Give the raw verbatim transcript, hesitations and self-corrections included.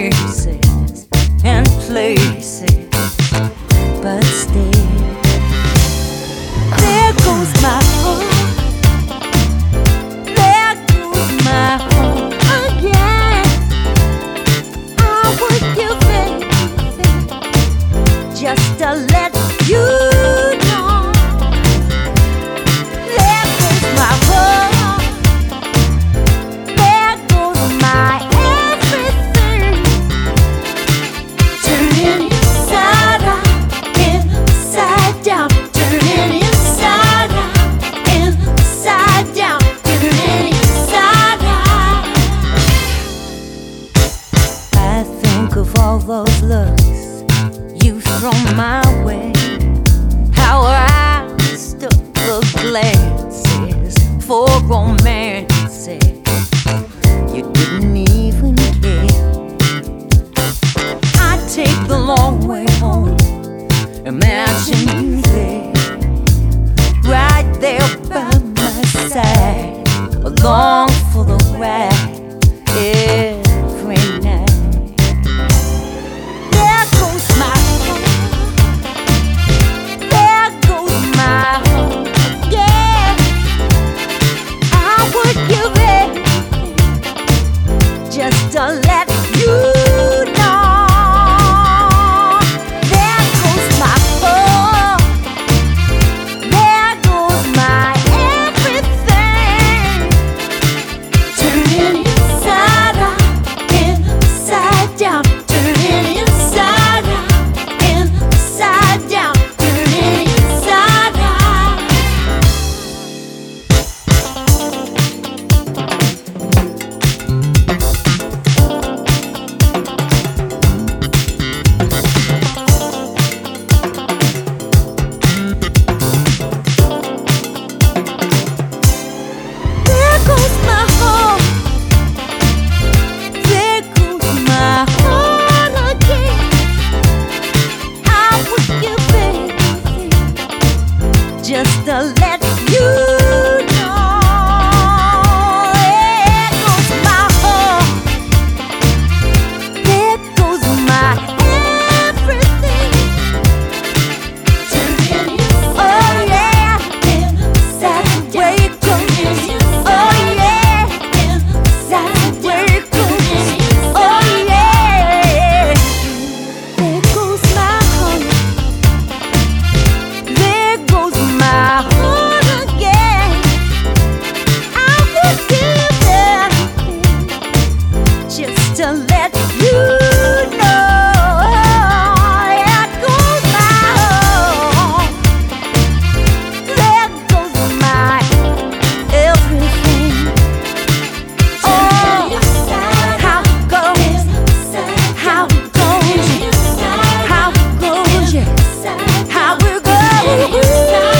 faces and places, but still, there goes my heart, there goes my heart again. I would give anything just to let you know. There goes my heart, there goes my everything, turning inside out and upside down, turning inside out and upside down, turning inside out. I think of all those looks you've thrown my way, how I stood the glances for romances. You didn't even care. I take the long way home, imagine you there, right there by my side, along for the ride every night. There goes my heart, there goes my heart, yeah. I would give anything just to let you know. There goes my heart, there goes my everything, turning inside out and upside down, turning inside out and upside down, turning inside out. There goes my heart, there goes my heart again. I would give anything just to let you know. There goes my heart, there goes my everything, turning inside, oh yeah, and upside down, where it goes, oh yeah, and upside down, where it goes, oh yeah. There goes my heart, there goes my heart again. I would give anything just to let you know. There goes my heart, there goes my everything. Oh, how it goes, how it goes, how it goes, yeah, how it goes.